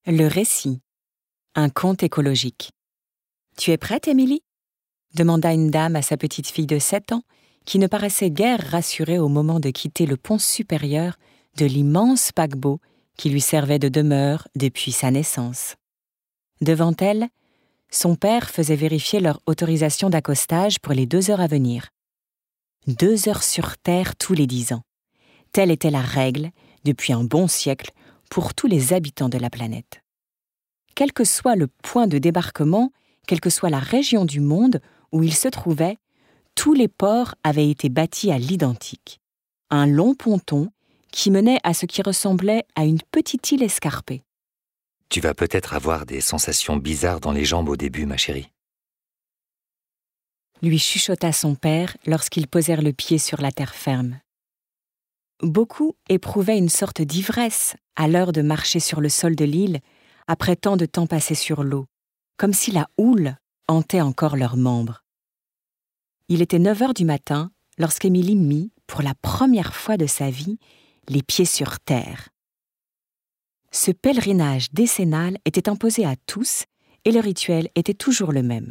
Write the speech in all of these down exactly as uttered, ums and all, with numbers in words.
Le récit. Un conte écologique. Tu es prête, Émilie ? demanda une dame à sa petite fille de sept ans, qui ne paraissait guère rassurée au moment de quitter le pont supérieur de l'immense paquebot qui lui servait de demeure depuis sa naissance. Devant elle, son père faisait vérifier leur autorisation d'accostage pour les deux heures à venir. Deux heures sur Terre tous les dix ans. Telle était la règle, depuis un bon siècle, pour tous les habitants de la planète. Quel que soit le point de débarquement, quelle que soit la région du monde où ils se trouvaient, tous les ports avaient été bâtis à l'identique. Un long ponton qui menait à ce qui ressemblait à une petite île escarpée. Tu vas peut-être avoir des sensations bizarres dans les jambes au début, ma chérie. Lui chuchota son père lorsqu'ils posèrent le pied sur la terre ferme. Beaucoup éprouvaient une sorte d'ivresse à l'heure de marcher sur le sol de l'île après tant de temps passé sur l'eau, comme si la houle hantait encore leurs membres. Il était neuf heures du matin lorsqu'Émilie mit, pour la première fois de sa vie, les pieds sur terre. Ce pèlerinage décennal était imposé à tous et le rituel était toujours le même.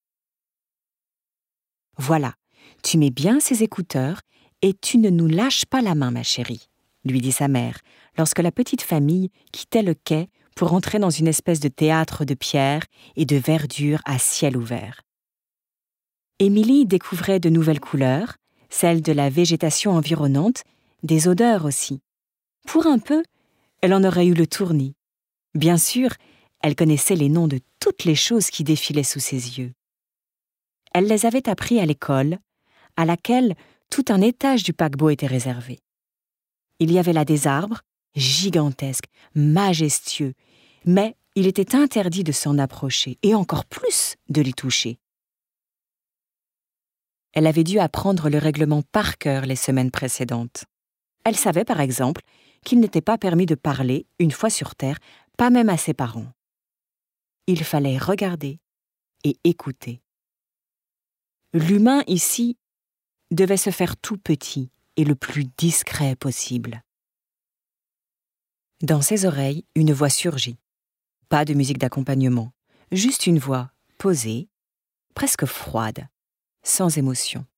« Voilà, tu mets bien ces écouteurs et tu ne nous lâches pas la main, ma chérie, » lui dit sa mère, lorsque la petite famille quittait le quai pour entrer dans une espèce de théâtre de pierre et de verdure à ciel ouvert. Émilie découvrait de nouvelles couleurs, celles de la végétation environnante, des odeurs aussi. Pour un peu, elle en aurait eu le tournis. Bien sûr, elle connaissait les noms de toutes les choses qui défilaient sous ses yeux. Elle les avait appris à l'école, à laquelle tout un étage du paquebot était réservé. Il y avait là des arbres, gigantesques, majestueux, mais il était interdit de s'en approcher, et encore plus de les toucher. Elle avait dû apprendre le règlement par cœur les semaines précédentes. Elle savait, par exemple, qu'il n'était pas permis de parler, une fois sur Terre, pas même à ses parents. Il fallait regarder et écouter. L'humain, ici, devait se faire tout petit et le plus discret possible. Dans ses oreilles, une voix surgit. Pas de musique d'accompagnement, juste une voix posée, presque froide, sans émotion.